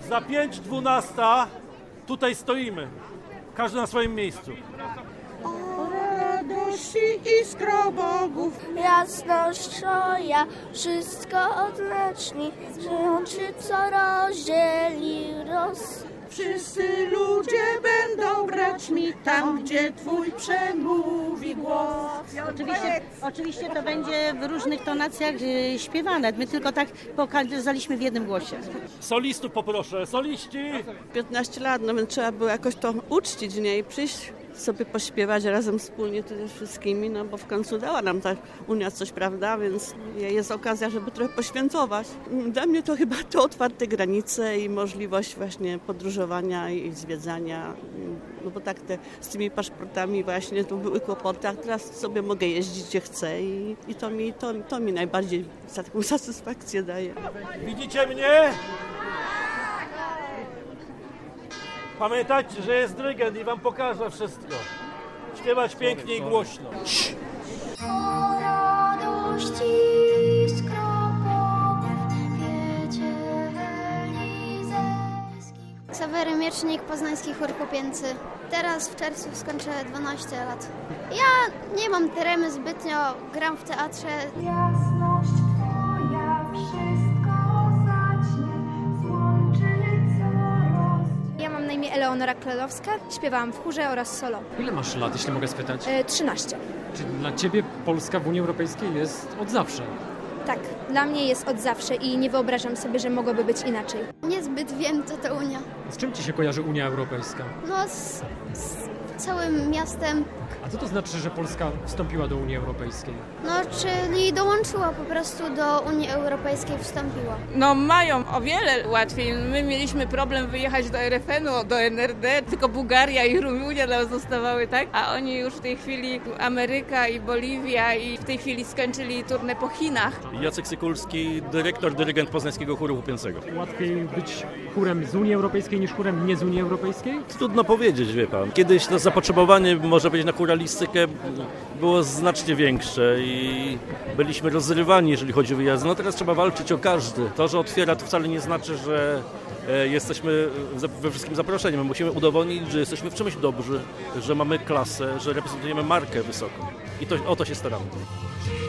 Za 5:12 tutaj stoimy. Każdy na swoim miejscu. Radości i skrobogów, Jasność Twoja wszystko odleczni, łączy co rozdzieli wszyscy ludzie będą braćmi, tam gdzie Twój przemówi głos. Oczywiście to będzie w różnych tonacjach śpiewane. My tylko tak pokazaliśmy w jednym głosie. Solistów poproszę. Soliści! 15 lat, no więc trzeba było jakoś to uczcić, nie? I przyjść sobie pośpiewać razem wspólnie tu ze wszystkimi, no bo w końcu dała nam ta Unia coś, prawda, więc jest okazja, żeby trochę poświęcować. Dla mnie to chyba to otwarte granice i możliwość właśnie podróżowania i zwiedzania, no bo tak z tymi paszportami właśnie to były kłopoty, a teraz sobie mogę jeździć gdzie chcę i to mi najbardziej taką satysfakcję daje. Widzicie mnie? Pamiętajcie, że jest dyrygent i wam pokaże wszystko. Śpiewać pięknie i głośno. O radości skropowów wiecie elizejskich. Ksawery Miecznik, Poznański Chór Chłopięcy. Teraz w czerwcu skończę 12 lat. Ja nie mam tremy zbytnio, gram w teatrze. Jasność Twoja wszystko zacznie, złączy co Ja mam na imię Eleonora Klelowska, śpiewałam w chórze oraz solo. Ile masz lat, jeśli mogę spytać? 13. Czy dla Ciebie Polska w Unii Europejskiej jest od zawsze? Tak, dla mnie jest od zawsze i nie wyobrażam sobie, że mogłoby być inaczej. Niezbyt wiem, co to Unia. Z czym Ci się kojarzy Unia Europejska? No z całym miastem, A co to znaczy, że Polska wstąpiła do Unii Europejskiej? no czyli dołączyła po prostu do Unii Europejskiej, wstąpiła. No mają o wiele łatwiej. My mieliśmy problem wyjechać do RFN-u, do NRD, tylko Bułgaria i Rumunia nam zostawały, tak? A oni już w tej chwili Ameryka i Boliwia i w tej chwili skończyli turnę po Chinach. Jacek Sykulski, dyrygent Poznańskiego Chóru Chłopięcego. Łatwiej być chórem z Unii Europejskiej niż chórem nie z Unii Europejskiej? Trudno powiedzieć, wie pan. Kiedyś to zapotrzebowanie, może być na chóralistykę, było znacznie większe i byliśmy rozrywani, jeżeli chodzi o wyjazdy. No teraz trzeba walczyć o każdy. To, że otwiera, to wcale nie znaczy, że jesteśmy we wszystkim zaproszeni. My musimy udowodnić, że jesteśmy w czymś dobrzy, że mamy klasę, że reprezentujemy markę wysoką. I o to się staramy.